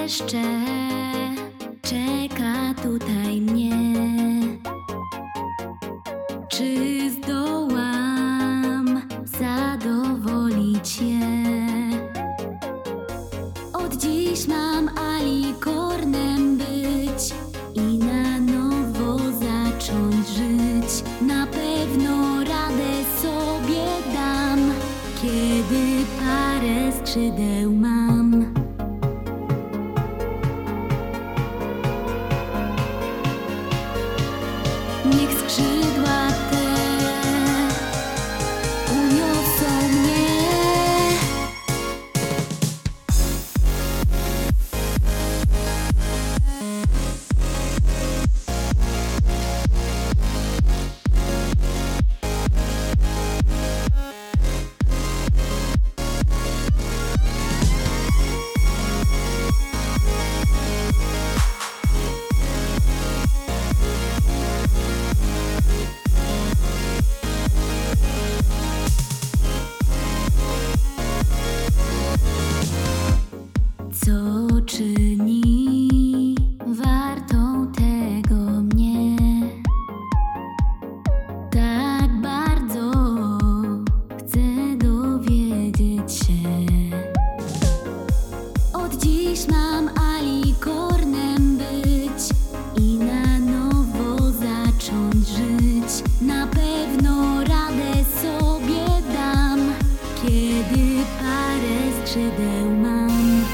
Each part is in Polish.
jeszcze czeka tutaj mnie. Czy zdołam zadowolić je? Od dziś mam alikornem być i na nowo zacząć żyć. Na pewno radę sobie dam, kiedy parę skrzydeł mam. Niech skrzydła te uniosą mnie. Co czyni wartą tego mnie? Tak bardzo chcę dowiedzieć się. Od dziś mam alikornem być i na nowo zacząć żyć. Na pewno radę sobie dam, kiedy parę skrzydeł mam.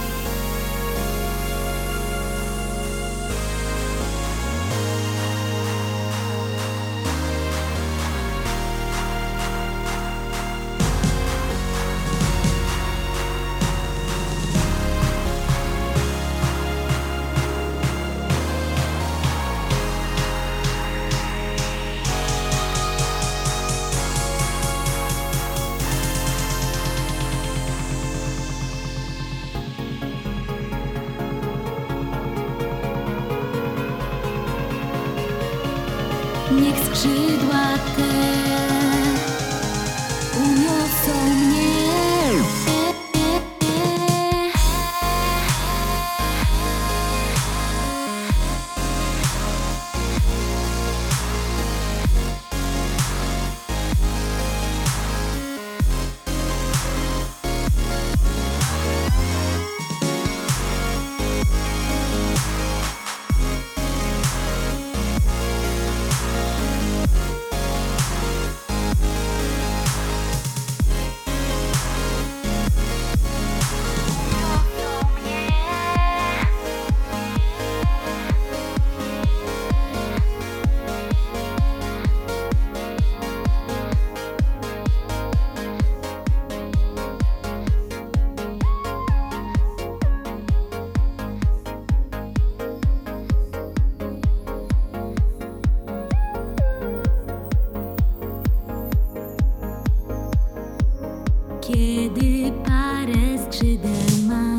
Niech skrzydła te uniosą mnie. Kiedy parę skrzydeł mam.